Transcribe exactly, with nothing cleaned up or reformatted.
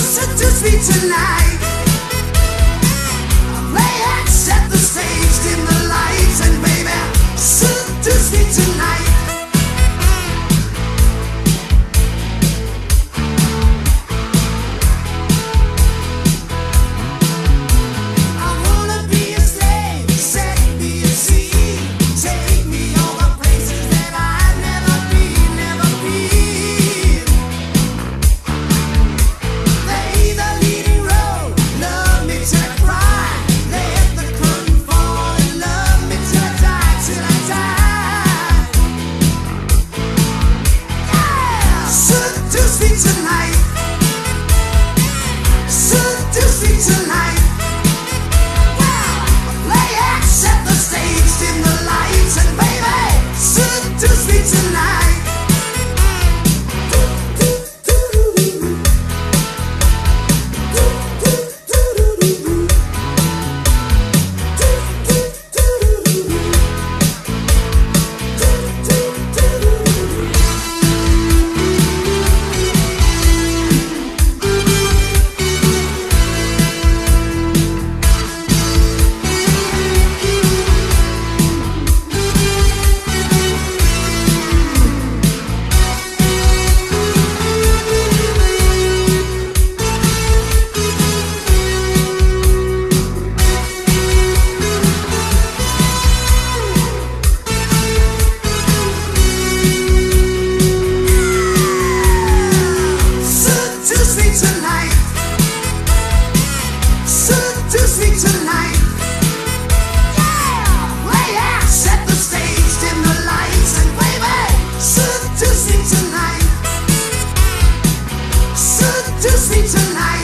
seduce me tonight. Play and set the stage, dim the lights, and baby, seduce me tonight. I wanna be a slave, set me a sea, take me over places that I've never been, never been. Lay the leading role, love me till I cry, let the curtain fall and love me till I die, till I die. Yeah, seduce me tonight, seduce me tonight. Lay and set the stage, dim the lights, and baby, seduce me tonight. Seduce me tonight, seduce me tonight. Yeah, lay and set the stage, dim the lights, and baby, seduce me tonight, seduce me tonight.